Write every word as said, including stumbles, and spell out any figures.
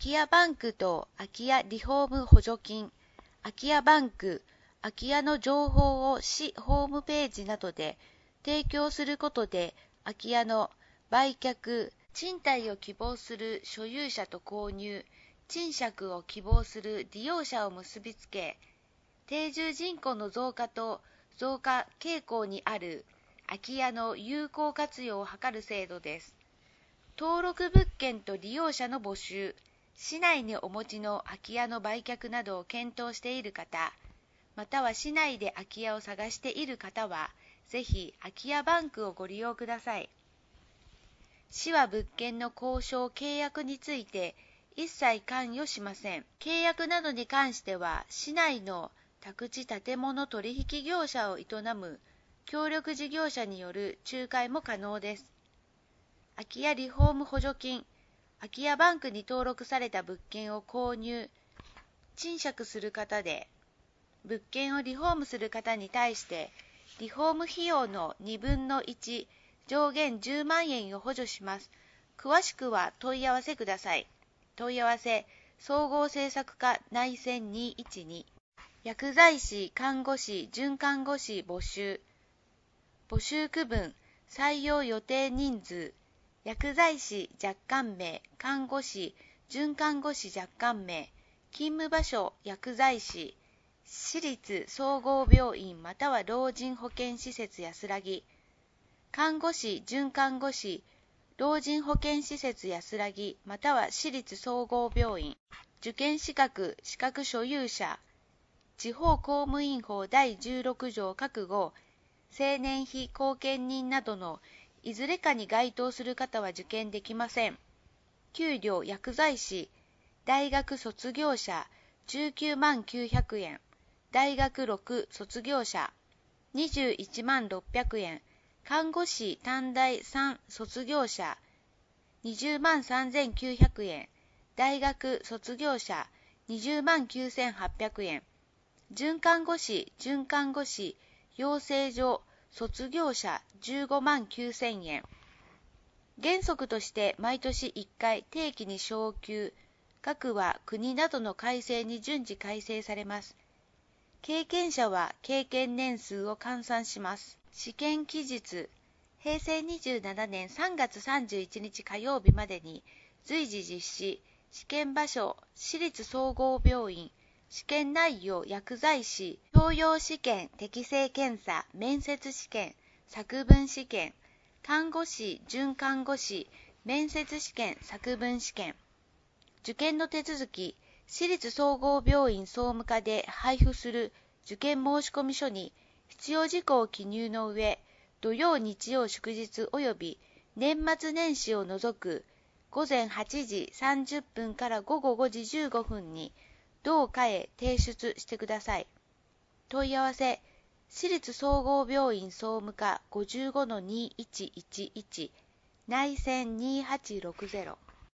き家バンクと空き家リフォーム補助金、空き家バンク、空き家の情報を市ホームページなどで提供することで、空き家の売却、賃貸を希望する所有者と購入、賃借を希望する利用者を結びつけ、定住人口の増加と増加傾向にある空き家の有効活用を図る制度です。登録物件と利用者の募集、市内にお持ちの空き家の売却などを検討している方、または市内で空き家を探している方は、ぜひ空き家バンクをご利用ください。市は物件の交渉・契約について一切関与しません。契約などに関しては、市内の宅地建物取引業者を営む協力事業者による仲介も可能です。空き家リフォーム補助金、空き家バンクに登録された物件を購入、賃借する方で、物件をリフォームする方に対して、リフォーム費用のにぶんのいち、上限じゅうまんえんを補助します。詳しくは問い合わせください。問い合わせ、総合政策課内線にいちに。薬剤師、看護師、准看護師募集。募集区分、採用予定人数。薬剤師若干名、看護師、准看護師若干名、勤務場所薬剤師、私立総合病院または老人保健施設安らぎ、看護師、准看護師、老人保健施設安らぎまたは私立総合病院、受験資格、資格所有者、地方公務員法だいじゅうろく条各号、青年費後見人などのいずれかに該当する方は受験できません。給料薬剤師、大学卒業者じゅうきゅうまんきゅうひゃくえん、大学ろく卒業者にじゅういちまんろっぴゃくえん、看護師短大さん卒業者にじゅうまんさんぜんきゅうひゃくえん、大学卒業者にじゅうまんきゅうせんはっぴゃくえん、准看護師、准看護師、養成所卒業者じゅうごまんきゅうせんえん。原則として毎年いっかい定期に昇給、額は国などの改正に順次改正されます。経験者は経験年数を換算します。試験期日、へいせいにじゅうななねんさんがつさんじゅういちにち火曜日までに随時実施、試験場所、私立総合病院、試験内容薬剤師、教養試験、適性検査、面接試験、作文試験、看護師、准看護師、面接試験、作文試験。受験の手続き、私立総合病院総務課で配布する受験申込書に必要事項を記入の上、土曜日曜祝日及び年末年始を除くごぜんはちじさんじゅっぷんからごごごじじゅうごふんに同課へ提出してください。問い合わせ、私立総合病院総務課 ごじゅうごのにいちいちいち 内線にはちろくゼロ